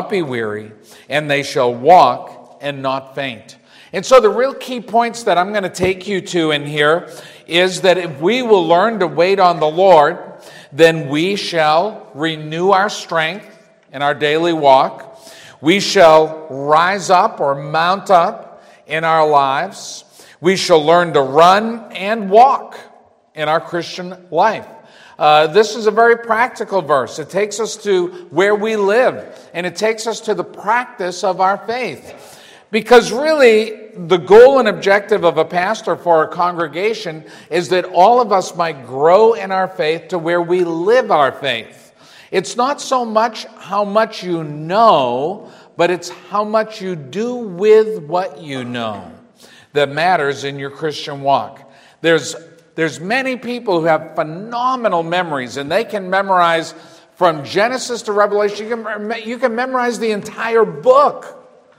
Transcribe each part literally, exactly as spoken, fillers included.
not be weary, and they shall walk and not faint. And so the real key points that I'm going to take you to in here is that if we will learn to wait on the Lord, then we shall renew our strength in our daily walk. We shall rise up or mount up in our lives. We shall learn to run and walk in our Christian life. Uh, this is a very practical verse. It takes us to where we live, and it takes us to the practice of our faith. Because really, the goal and objective of a pastor for a congregation is that all of us might grow in our faith to where we live our faith. It's not so much how much you know, but it's how much you do with what you know that matters in your Christian walk. There's, there's many people who have phenomenal memories, and they can memorize from Genesis to Revelation. You can, you can memorize the entire book.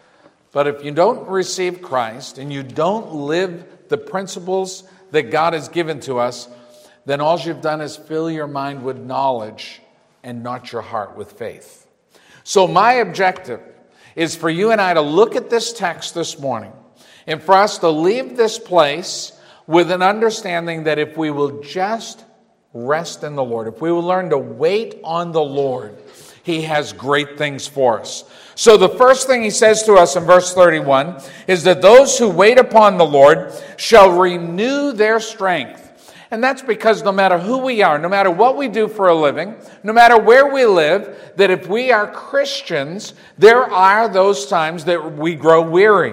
But if you don't receive Christ and you don't live the principles that God has given to us, then all you've done is fill your mind with knowledge and not your heart with faith. So my objective is for you and I to look at this text this morning and for us to leave this place with an understanding that if we will just rest in the Lord, if we will learn to wait on the Lord, He has great things for us. So the first thing He says to us in verse thirty-one is that those who wait upon the Lord shall renew their strength. And that's because no matter who we are, no matter what we do for a living, no matter where we live, that if we are Christians, there are those times that we grow weary.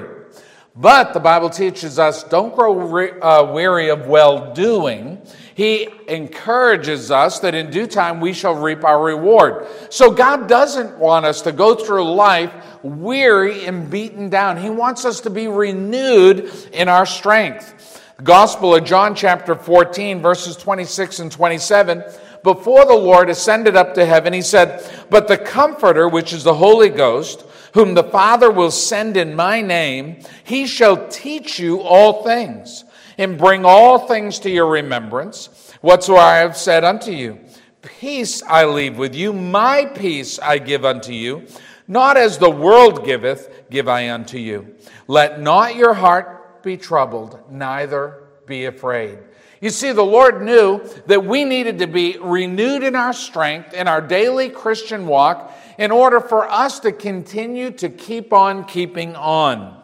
But the Bible teaches us, don't grow uh, weary of well-doing. He encourages us that in due time we shall reap our reward. So God doesn't want us to go through life weary and beaten down. He wants us to be renewed in our strength. The Gospel of John chapter fourteen, verses twenty-six and twenty-seven, before the Lord ascended up to heaven, He said, "But the Comforter, which is the Holy Ghost, whom the Father will send in my name, He shall teach you all things, and bring all things to your remembrance, whatsoever I have said unto you. Peace I leave with you, my peace I give unto you. Not as the world giveth, give I unto you. Let not your heart be troubled, neither be afraid." You see, the Lord knew that we needed to be renewed in our strength, in our daily Christian walk, in order for us to continue to keep on keeping on.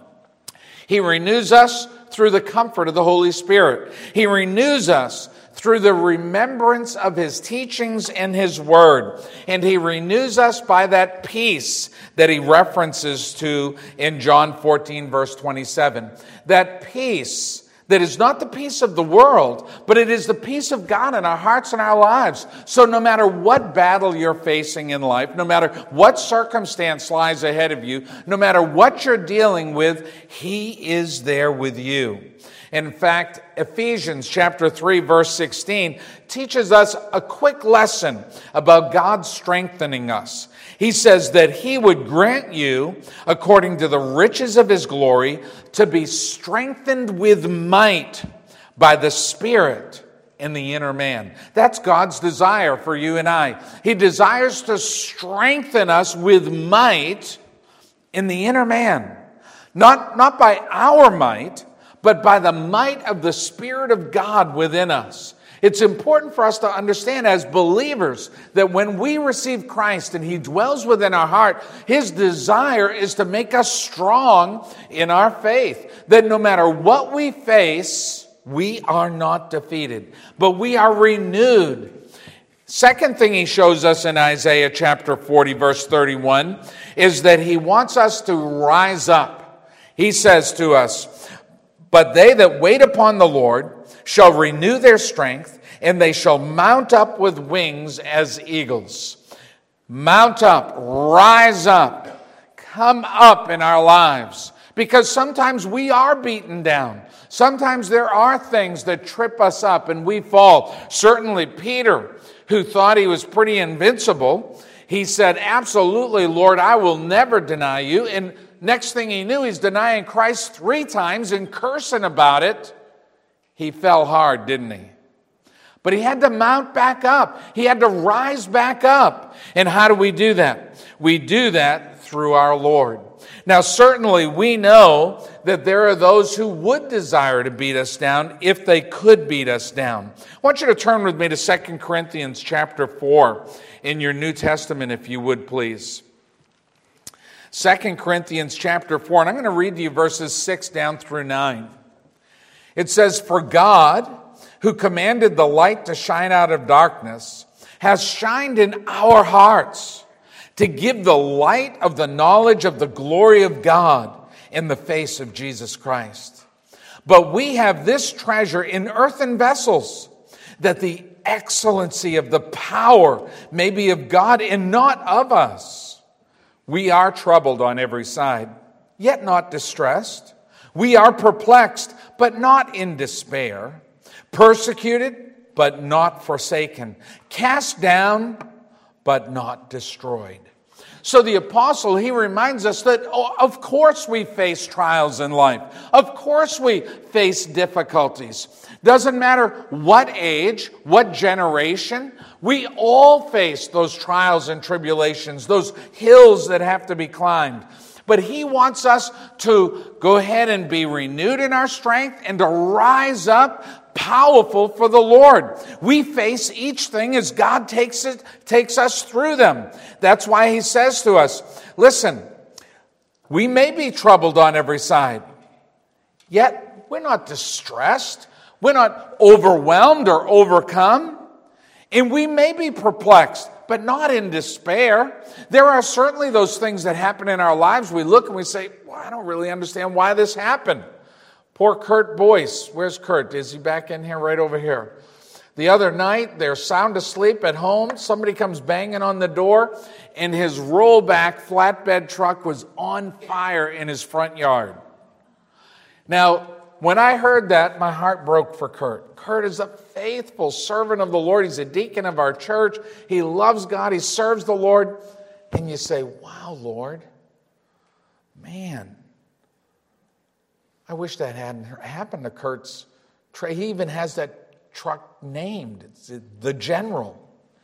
He renews us through the comfort of the Holy Spirit. He renews us through the remembrance of His teachings and His Word. And He renews us by that peace that He references to in John fourteen, verse twenty-seven. That peace that is not the peace of the world, but it is the peace of God in our hearts and our lives. So no matter what battle you're facing in life, no matter what circumstance lies ahead of you, no matter what you're dealing with, He is there with you. In fact, Ephesians chapter three, verse sixteen teaches us a quick lesson about God strengthening us. He says that He would grant you, according to the riches of His glory, to be strengthened with might by the Spirit in the inner man. That's God's desire for you and I. He desires to strengthen us with might in the inner man. Not, not by our might, but by the might of the Spirit of God within us. It's important for us to understand as believers that when we receive Christ and He dwells within our heart, His desire is to make us strong in our faith. That no matter what we face, we are not defeated, but we are renewed. Second thing He shows us in Isaiah chapter forty, verse thirty-one, is that He wants us to rise up. He says to us, "But they that wait upon the Lord shall renew their strength, and they shall mount up with wings as eagles." Mount up, rise up, come up in our lives. Because sometimes we are beaten down. Sometimes there are things that trip us up and we fall. Certainly Peter, who thought he was pretty invincible, he said, "Absolutely, Lord, I will never deny you." And next thing he knew, he's denying Christ three times and cursing about it. He fell hard, didn't he? But he had to mount back up. He had to rise back up. And how do we do that? We do that through our Lord. Now, certainly we know that there are those who would desire to beat us down if they could beat us down. I want you to turn with me to Second Corinthians chapter four in your New Testament, if you would, please. Second Corinthians chapter four, and I'm going to read to you verses six down through nine. It says, "For God, who commanded the light to shine out of darkness, has shined in our hearts to give the light of the knowledge of the glory of God in the face of Jesus Christ. But we have this treasure in earthen vessels, that the excellency of the power may be of God and not of us. We are troubled on every side, yet not distressed. We are perplexed, but not in despair. Persecuted, but not forsaken. Cast down, but not destroyed." So the apostle, he reminds us that, oh, of course we face trials in life. Of course we face difficulties. Doesn't matter what age, what generation, we all face those trials and tribulations, those hills that have to be climbed. But he wants us to go ahead and be renewed in our strength and to rise up powerful for the Lord. We face each thing as God takes it, takes us through them. That's why he says to us, listen, we may be troubled on every side, yet we're not distressed. We're not overwhelmed or overcome. And we may be perplexed, but not in despair. There are certainly those things that happen in our lives. We look and we say, well, I don't really understand why this happened. Poor Kurt Boyce. Where's Kurt? Is he back in here? Right over here. The other night, they're sound asleep at home. Somebody comes banging on the door, and his rollback flatbed truck was on fire in his front yard. Now, when I heard that, my heart broke for Kurt. Kurt is a faithful servant of the Lord. He's a deacon of our church. He loves God. He serves the Lord. And you say, wow, Lord, man, I wish that hadn't happened to Kurt's trade. He even has that truck named. It's the General.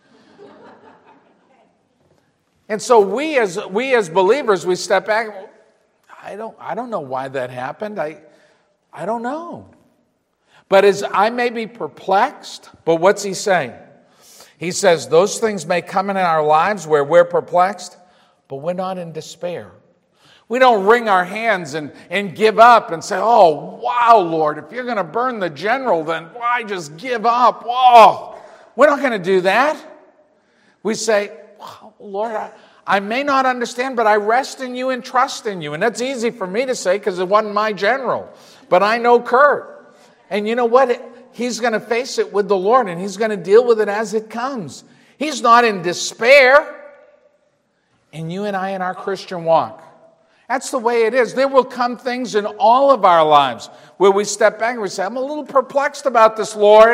And so we as we as believers, we step back. I don't I don't know why that happened. I I don't know. But as I may be perplexed, but what's he saying? He says those things may come in our lives where we're perplexed, but we're not in despair. We don't wring our hands and, and give up and say, oh, wow, Lord, if you're going to burn the general, then why just give up? Whoa. We're not going to do that. We say, wow, Lord, I, I may not understand, but I rest in you and trust in you. And that's easy for me to say because it wasn't my general. But I know Kurt. And you know what? He's going to face it with the Lord, and he's going to deal with it as it comes. He's not in despair. And you and I in our Christian walk, that's the way it is. There will come things in all of our lives where we step back and we say, I'm a little perplexed about this, Lord.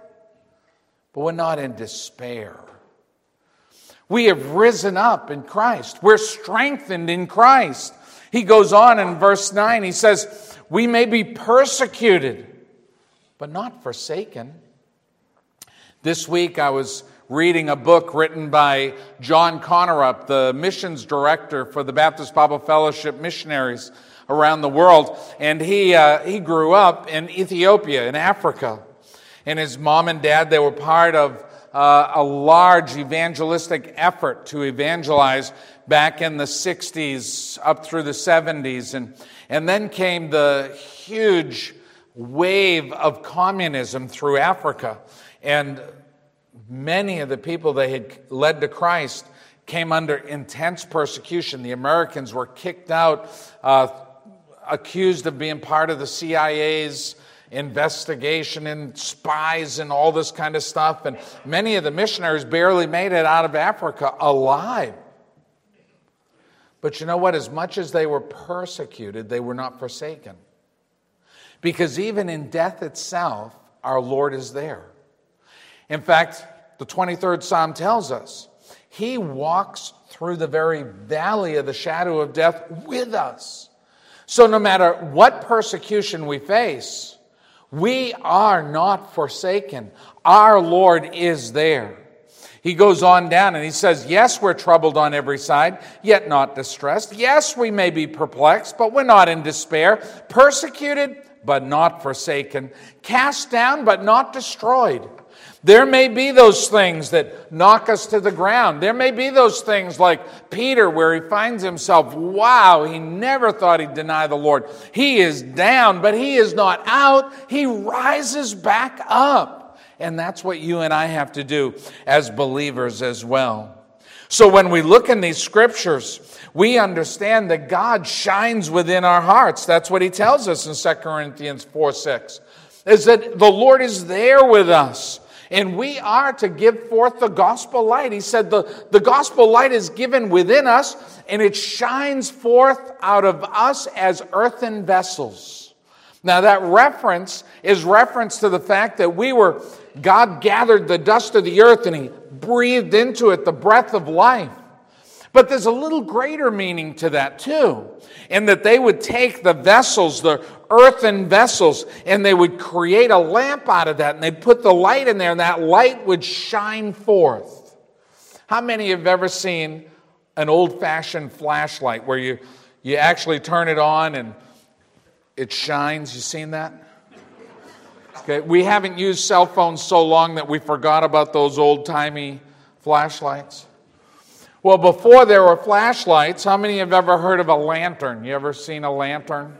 But we're not in despair. We have risen up in Christ. We're strengthened in Christ. He goes on in verse nine. He says, we may be persecuted, but not forsaken. This week I was reading a book written by John Connerup, the missions director for the Baptist Bible Fellowship missionaries around the world. And he uh, he grew up in Ethiopia, in Africa. And his mom and dad, they were part of uh, a large evangelistic effort to evangelize back in the sixties up through the seventies. And, and then came the huge wave of communism through Africa. And many of the people they had led to Christ came under intense persecution. The Americans were kicked out, uh, accused of being part of the C I A's investigation and spies and all this kind of stuff. And many of the missionaries barely made it out of Africa alive. But you know what? As much as they were persecuted, they were not forsaken. Because even in death itself, our Lord is there. In fact, the twenty-third Psalm tells us, he walks through the very valley of the shadow of death with us. So no matter what persecution we face, We are not forsaken. Our Lord is there. He goes on down and he says, yes, we're troubled on every side, yet not distressed. Yes, we may be perplexed, but we're not in despair. Persecuted, but not forsaken. Cast down, but not destroyed. There may be those things that knock us to the ground. There may be those things like Peter, where he finds himself, wow, he never thought he'd deny the Lord. He is down, but he is not out. He rises back up. And that's what you and I have to do as believers as well. So when we look in these scriptures, we understand that God shines within our hearts. That's what he tells us in Second Corinthians four six, is that the Lord is there with us. And we are to give forth the gospel light. He said the, the gospel light is given within us, and it shines forth out of us as earthen vessels. Now that reference is reference to the fact that we were, God gathered the dust of the earth and he breathed into it the breath of life. But there's a little greater meaning to that too, in that they would take the vessels, the earthen vessels, and they would create a lamp out of that, and they'd put the light in there, and that light would shine forth. How many have ever seen an old-fashioned flashlight where you, you actually turn it on and it shines? You seen that? Okay, we haven't used cell phones so long that we forgot about those old-timey flashlights. Well, before there were flashlights, how many have ever heard of a lantern? You ever seen a lantern?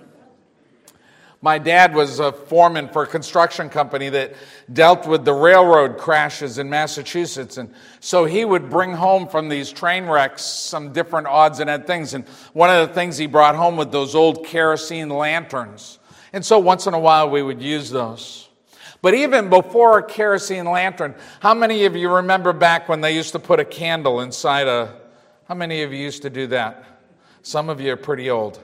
My dad was a foreman for a construction company that dealt with the railroad crashes in Massachusetts. And so he would bring home from these train wrecks some different odds and ends things. And one of the things he brought home was those old kerosene lanterns. And so once in a while we would use those. But even before a kerosene lantern, how many of you remember back when they used to put a candle inside a... How many of you used to do that? Some of you are pretty old.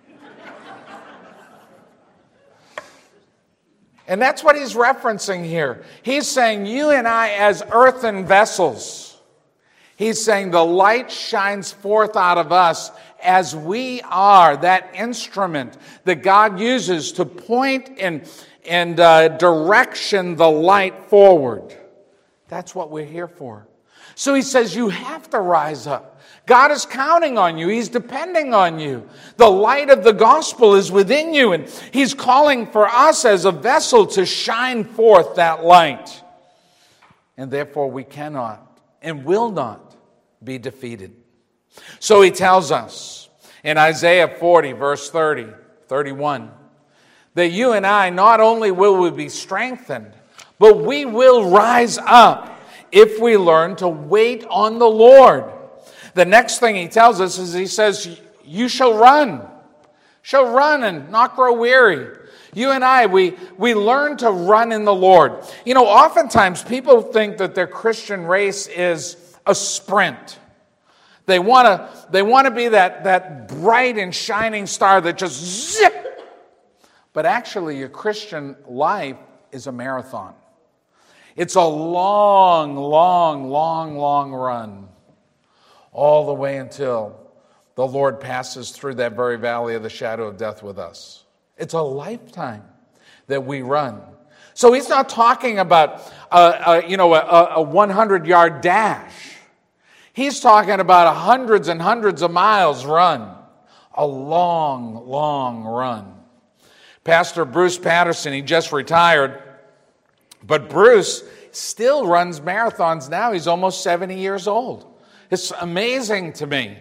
And that's what he's referencing here. He's saying you and I as earthen vessels. He's saying the light shines forth out of us as we are that instrument that God uses to point and, and uh, direction the light forward. That's what we're here for. So he says you have to rise up. God is counting on you. He's depending on you. The light of the gospel is within you, and he's calling for us as a vessel to shine forth that light. And therefore we cannot and will not be defeated. So he tells us in Isaiah forty, verse thirty, thirty-one, that you and I, not only will we be strengthened, but we will rise up if we learn to wait on the Lord. The next thing he tells us is he says, you shall run. Shall run and not grow weary. You and I, we, we learn to run in the Lord. You know, oftentimes people think that their Christian race is a sprint. They want to they want to be that, that bright and shining star that just zip. But actually, your Christian life is a marathon. It's a long, long, long, long run. All the way until the Lord passes through that very valley of the shadow of death with us. It's a lifetime that we run. So he's not talking about a, a, you know, a hundred-yard dash. He's talking about hundreds and hundreds of miles run. A long, long run. Pastor Bruce Patterson, he just retired, but Bruce still runs marathons now. He's almost seventy years old. It's amazing to me.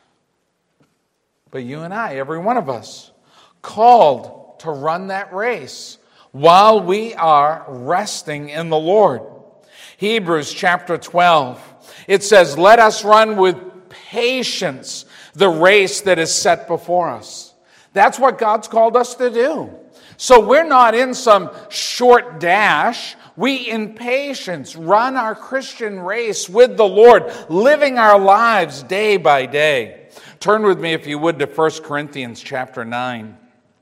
But you and I, every one of us, called to run that race while we are resting in the Lord. Hebrews chapter twelve, it says, let us run with patience the race that is set before us. That's what God's called us to do. So we're not in some short dash. We, in patience, run our Christian race with the Lord, living our lives day by day. Turn with me, if you would, to First Corinthians chapter nine.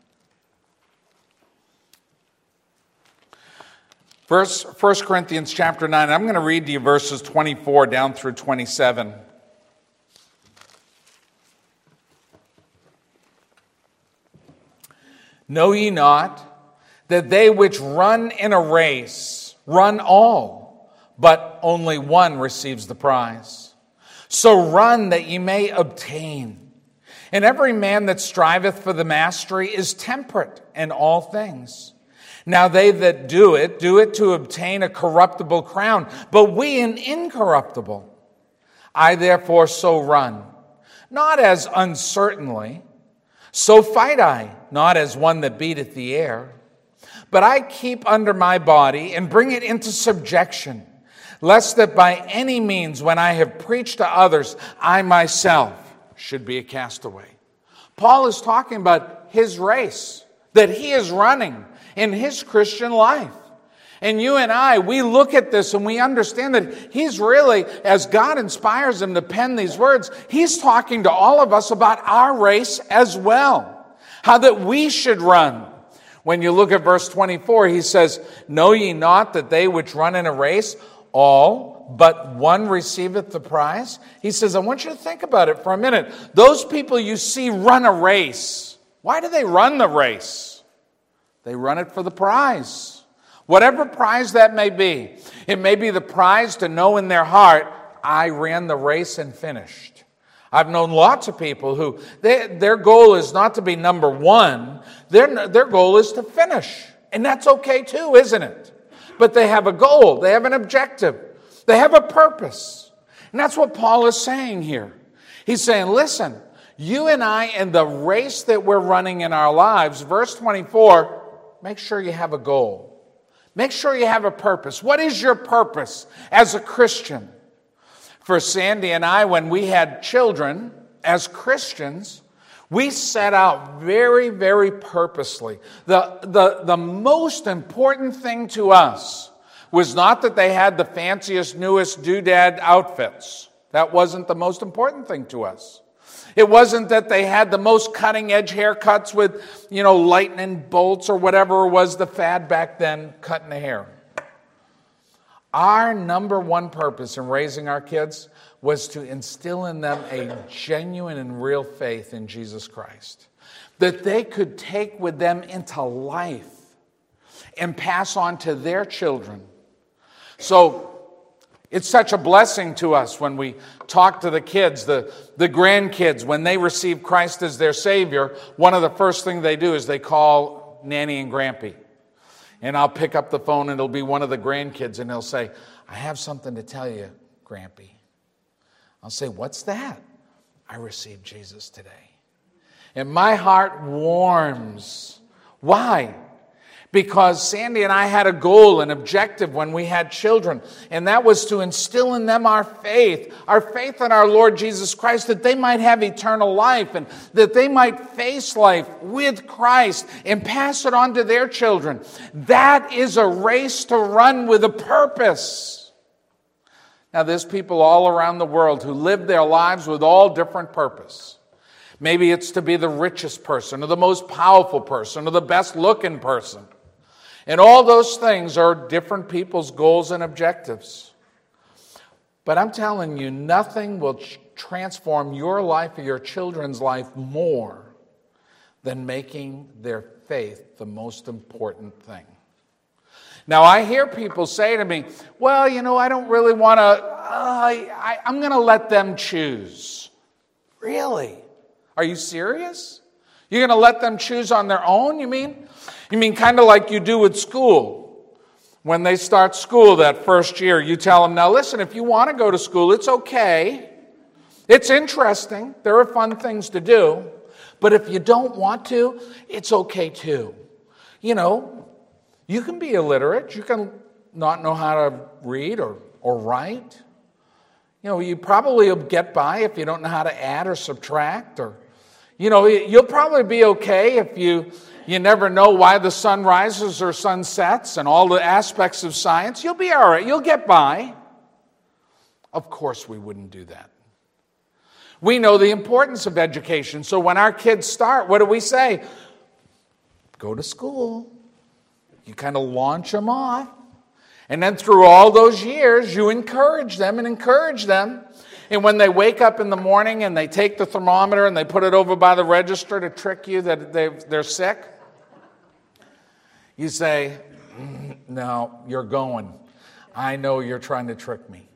First, First Corinthians chapter nine, I'm going to read to you verses twenty-four down through twenty-seven. Know ye not that they which run in a race run all, but only one receives the prize. So run that ye may obtain. And every man that striveth for the mastery is temperate in all things. Now they that do it, do it to obtain a corruptible crown, but we an incorruptible. I therefore so run, not as uncertainly, so fight I, not as one that beateth the air, but I keep under my body and bring it into subjection, lest that by any means, when I have preached to others, I myself should be a castaway. Paul is talking about his race that he is running in his Christian life. And you and I, we look at this and we understand that he's really, as God inspires him to pen these words, he's talking to all of us about our race as well. How that we should run. When you look at verse twenty-four, he says, know ye not that they which run in a race, all but one receiveth the prize? He says, I want you to think about it for a minute. Those people you see run a race. Why do they run the race? They run it for the prize. Whatever prize that may be. It may be the prize to know in their heart, I ran the race and finished. I've known lots of people who, they, their goal is not to be number one. Their, their goal is to finish. And that's okay too, isn't it? But they have a goal. They have an objective. They have a purpose. And that's what Paul is saying here. He's saying, listen, you and I and the race that we're running in our lives, verse twenty-four, make sure you have a goal. Make sure you have a purpose. What is your purpose as a Christian? For Sandy and I, when we had children, as Christians, we set out very, very purposely. The, the, the most important thing to us was not that they had the fanciest, newest doodad outfits. That wasn't the most important thing to us. It wasn't that they had the most cutting-edge haircuts with, you know, lightning bolts or whatever was the fad back then, cutting the hair. Our number one purpose in raising our kids was to instill in them a genuine and real faith in Jesus Christ that they could take with them into life and pass on to their children. So it's such a blessing to us when we talk to the kids, the, the grandkids, when they receive Christ as their Savior. One of the first things they do is they call Nanny and Grampy. And I'll pick up the phone and it'll be one of the grandkids and they'll say, I have something to tell you, Grampy. I'll say, what's that? I received Jesus today. And my heart warms. Why? Because Sandy and I had a goal, an objective when we had children, and that was to instill in them our faith, our faith in our Lord Jesus Christ, that they might have eternal life and that they might face life with Christ and pass it on to their children. That is a race to run with a purpose. Now, there's people all around the world who live their lives with all different purpose. Maybe it's to be the richest person or the most powerful person or the best looking person. And all those things are different people's goals and objectives. But I'm telling you, nothing will transform your life or your children's life more than making their faith the most important thing. Now, I hear people say to me, well, you know, I don't really want to, uh, I, I, I'm going to let them choose. Really? Are you serious? You're going to let them choose on their own, you mean? You mean kind of like you do with school. When they start school that first year, you tell them, now listen, if you want to go to school, it's okay. It's interesting. There are fun things to do. But if you don't want to, it's okay too. You know, you can be illiterate. You can not know how to read or, or write. You know, you probably will get by if you don't know how to add or subtract. Or, you know, you'll probably be okay if you... You never know why the sun rises or sun sets and all the aspects of science. You'll be all right. You'll get by. Of course we wouldn't do that. We know the importance of education. So when our kids start, what do we say? Go to school. You kind of launch them off. And then through all those years, you encourage them and encourage them. And when they wake up in the morning and they take the thermometer and they put it over by the register to trick you that they're sick, You say, mm, no, you're going. I know you're trying to trick me.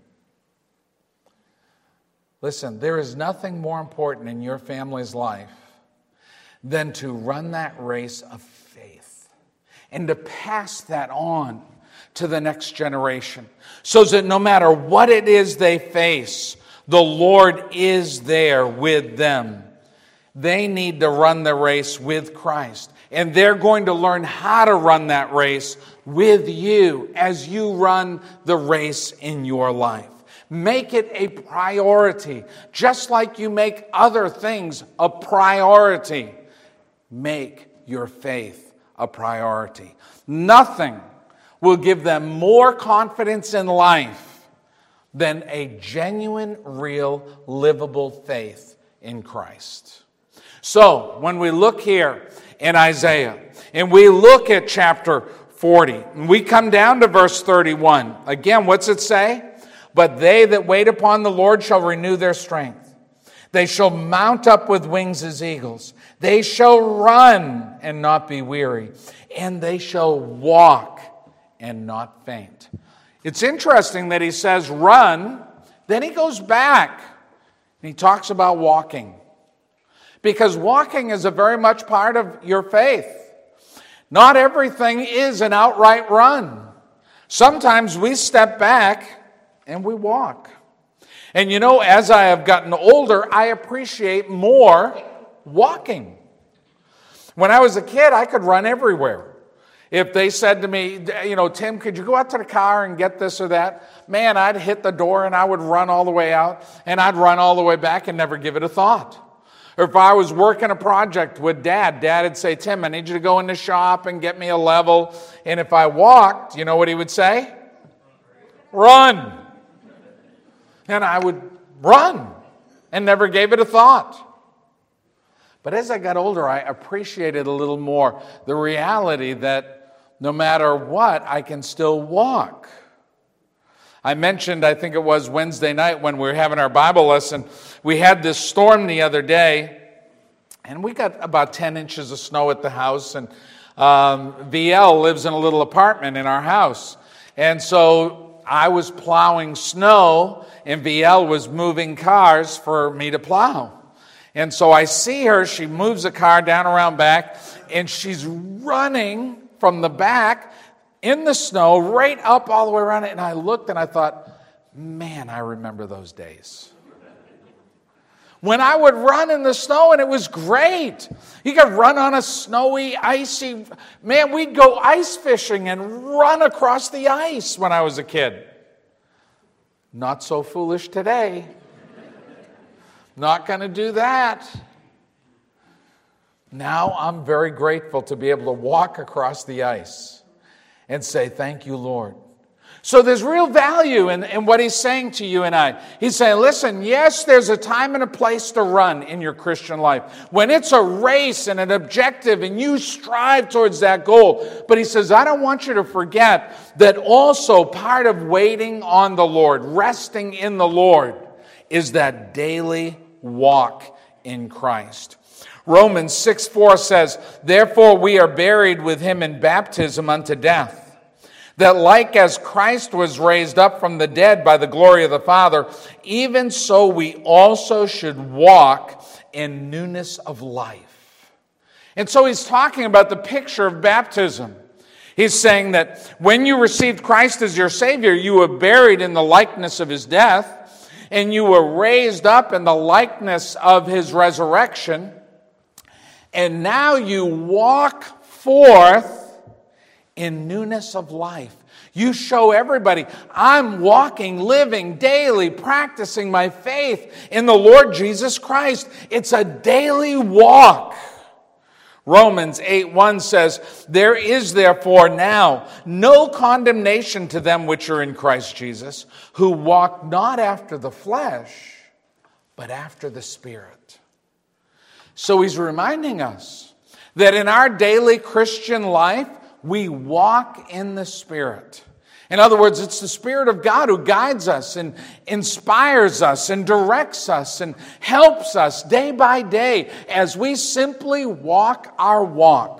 Listen, there is nothing more important in your family's life than to run that race of faith and to pass that on to the next generation, so that no matter what it is they face, the Lord is there with them. They need to run the race with Christ, and they're going to learn how to run that race with you as you run the race in your life. Make it a priority, just like you make other things a priority. Make your faith a priority. Nothing will give them more confidence in life than a genuine, real, livable faith in Christ. So, when we look here in Isaiah, and we look at chapter forty, and we come down to verse thirty-one, again, what's it say? But they that wait upon the Lord shall renew their strength. They shall mount up with wings as eagles. They shall run and not be weary, and they shall walk and not faint. It's interesting that he says run, then he goes back and he talks about walking. Because walking is a very much part of your faith. Not everything is an outright run. Sometimes we step back and we walk. And you know, as I have gotten older, I appreciate more walking. When I was a kid, I could run everywhere. If they said to me, you know, Tim, could you go out to the car and get this or that? Man, I'd hit the door and I would run all the way out, and I'd run all the way back and never give it a thought. Or if I was working a project with Dad, Dad would say, Tim, I need you to go in the shop and get me a level. And if I walked, you know what he would say? Run. And I would run and never gave it a thought. But as I got older, I appreciated a little more the reality that no matter what, I can still walk. I mentioned, I think it was Wednesday night when we were having our Bible lesson, we had this storm the other day, and we got about ten inches of snow at the house, and um, V L lives in a little apartment in our house. And so I was plowing snow, and V L was moving cars for me to plow. And so I see her, she moves the car down around back, and she's running from the back in the snow right up all the way around it. And I looked and I thought, man, I remember those days. When I would run in the snow, and it was great. You could run on a snowy, icy, man, we'd go ice fishing and run across the ice when I was a kid. Not so foolish today. Not going to do that. Now I'm very grateful to be able to walk across the ice and say, thank you, Lord. So there's real value in, in what he's saying to you and I. He's saying, listen, yes, there's a time and a place to run in your Christian life. When it's a race and an objective and you strive towards that goal. But he says, I don't want you to forget that also part of waiting on the Lord, resting in the Lord, is that daily walk in Christ. Romans six four says, therefore we are buried with him in baptism unto death, that like as Christ was raised up from the dead by the glory of the Father, even so we also should walk in newness of life. And so he's talking about the picture of baptism. He's saying that when you received Christ as your Savior, you were buried in the likeness of his death, and you were raised up in the likeness of his resurrection. And now you walk forth in newness of life. You show everybody, I'm walking, living, daily, practicing my faith in the Lord Jesus Christ. It's a daily walk. Romans eight one says, there is therefore now no condemnation to them which are in Christ Jesus, who walk not after the flesh, but after the Spirit. So he's reminding us that in our daily Christian life, we walk in the Spirit. In other words, it's the Spirit of God who guides us and inspires us and directs us and helps us day by day as we simply walk our walk,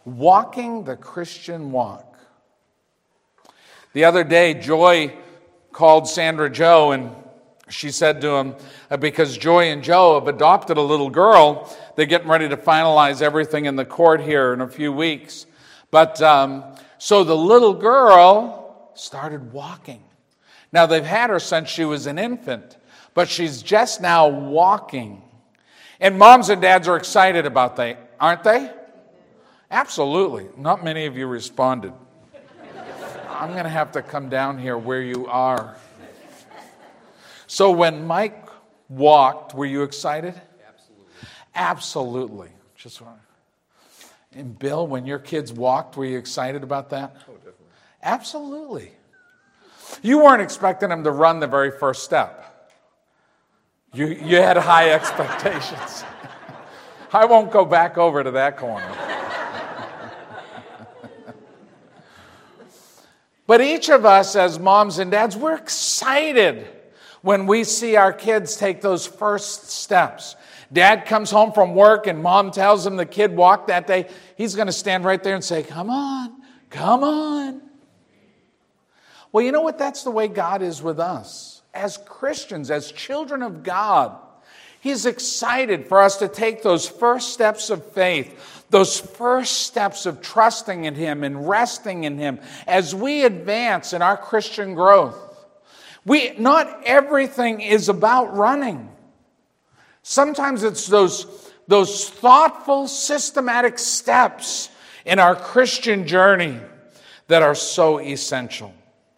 walking the Christian walk. The other day, Joy called Sandra Joe, and she said to him, because Joy and Joe have adopted a little girl, they're getting ready to finalize everything in the court here in a few weeks. But um, so the little girl started walking. Now, they've had her since she was an infant, but she's just now walking. And moms and dads are excited about that, aren't they? Absolutely. Not many of you responded. I'm going to have to come down here where you are. So when Mike walked, were you excited? Absolutely. Absolutely. Just want. And Bill, when your kids walked, were you excited about that? Oh, definitely. Absolutely. You weren't expecting them to run the very first step. You, you had high expectations. I won't go back over to that corner. But each of us as moms and dads, we're excited when we see our kids take those first steps. Dad comes home from work and mom tells him the kid walked that day. He's going to stand right there and say, come on, come on. Well, you know what? That's the way God is with us. As Christians, as children of God, He's excited for us to take those first steps of faith, those first steps of trusting in Him and resting in Him as we advance in our Christian growth. We, not everything is about running. Sometimes it's those, those thoughtful, systematic steps in our Christian journey that are so essential.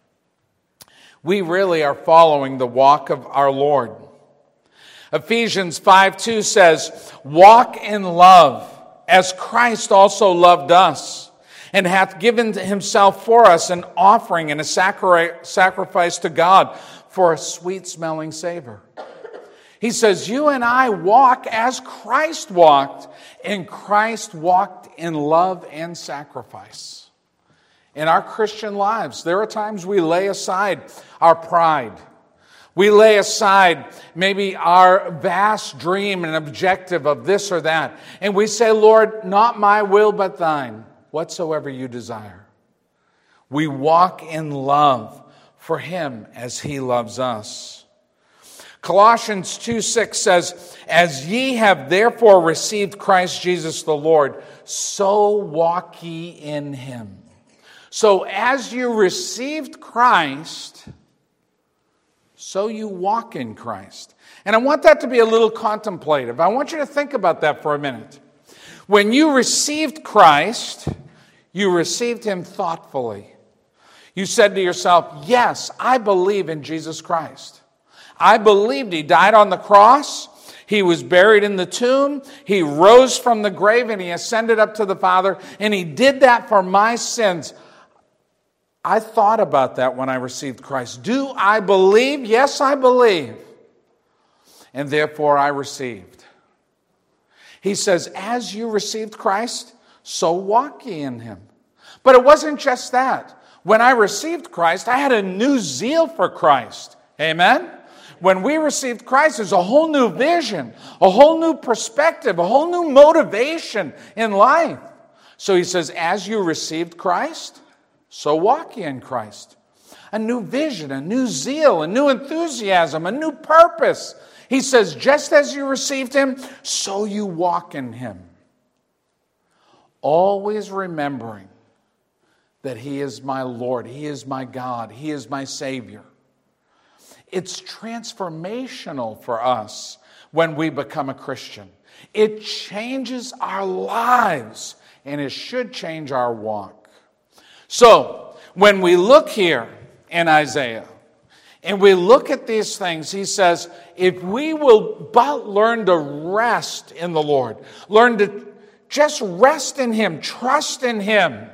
We really are following the walk of our Lord. Ephesians five two says, walk in love, as Christ also loved us, and hath given himself for us an offering and a sacri- sacrifice to God for a sweet-smelling savor. He says, you and I walk as Christ walked, and Christ walked in love and sacrifice. In our Christian lives, there are times we lay aside our pride. We lay aside maybe our vast dream and objective of this or that. And we say, Lord, not my will but thine, whatsoever you desire. We walk in love for Him as He loves us. Colossians two six says, as ye have therefore received Christ Jesus the Lord, so walk ye in Him. So as you received Christ, so you walk in Christ. And I want that to be a little contemplative. I want you to think about that for a minute. When you received Christ, you received Him thoughtfully. You said to yourself, yes, I believe in Jesus Christ. I believed He died on the cross. He was buried in the tomb. He rose from the grave and He ascended up to the Father. And He did that for my sins. I thought about that when I received Christ. Do I believe? Yes, I believe. And therefore I received. He says, as you received Christ, so walk ye in Him. But it wasn't just that. When I received Christ, I had a new zeal for Christ. Amen? When we received Christ, there's a whole new vision, a whole new perspective, a whole new motivation in life. So He says, as you received Christ, so walk ye in Christ. A new vision, a new zeal, a new enthusiasm, a new purpose. He says, just as you received Him, so you walk in Him. Always remembering that He is my Lord, He is my God, He is my Savior. It's transformational for us when we become a Christian. It changes our lives, and it should change our walk. So, when we look here in Isaiah, and we look at these things, he says, if we will but learn to rest in the Lord, learn to just rest in Him, trust in Him,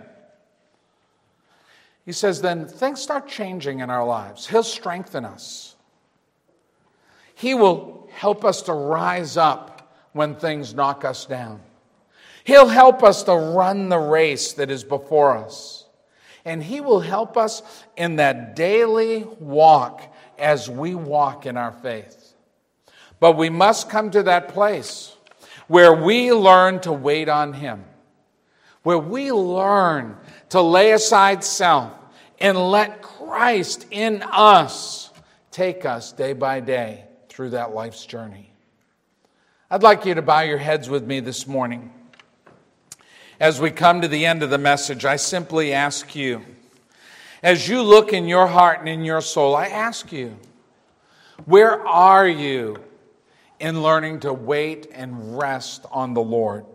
he says, then things start changing in our lives. He'll strengthen us. He will help us to rise up when things knock us down. He'll help us to run the race that is before us. And He will help us in that daily walk as we walk in our faith. But we must come to that place where we learn to wait on Him. where we learn to lay aside self and let Christ in us take us day by day through that life's journey. I'd like you to bow your heads with me this morning. As we come to the end of the message, I simply ask you, as you look in your heart and in your soul, I ask you, where are you in learning to wait and rest on the Lord?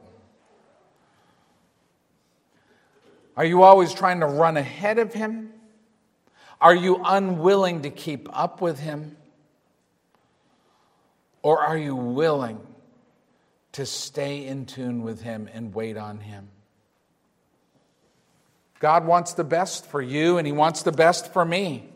Are you always trying to run ahead of Him? Are you unwilling to keep up with Him? Or are you willing to stay in tune with Him and wait on Him? God wants the best for you, and He wants the best for me.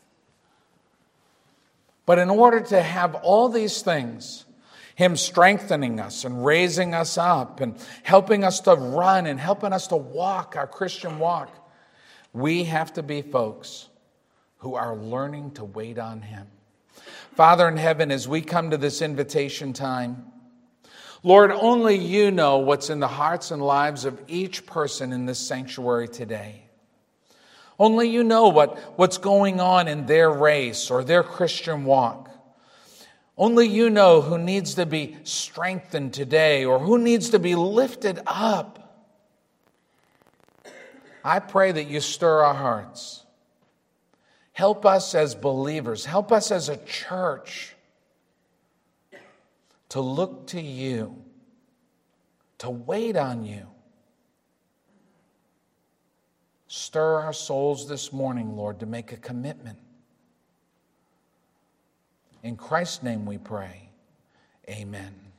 But in order to have all these things, Him strengthening us and raising us up and helping us to run and helping us to walk our Christian walk, we have to be folks who are learning to wait on Him. Father in heaven, as we come to this invitation time, Lord, only You know what's in the hearts and lives of each person in this sanctuary today. Only You know what, what's going on in their race or their Christian walk. Only You know who needs to be strengthened today or who needs to be lifted up. I pray that You stir our hearts. Help us as believers, help us as a church to look to You, to wait on You. Stir our souls this morning, Lord, to make a commitment. In Christ's name we pray. Amen.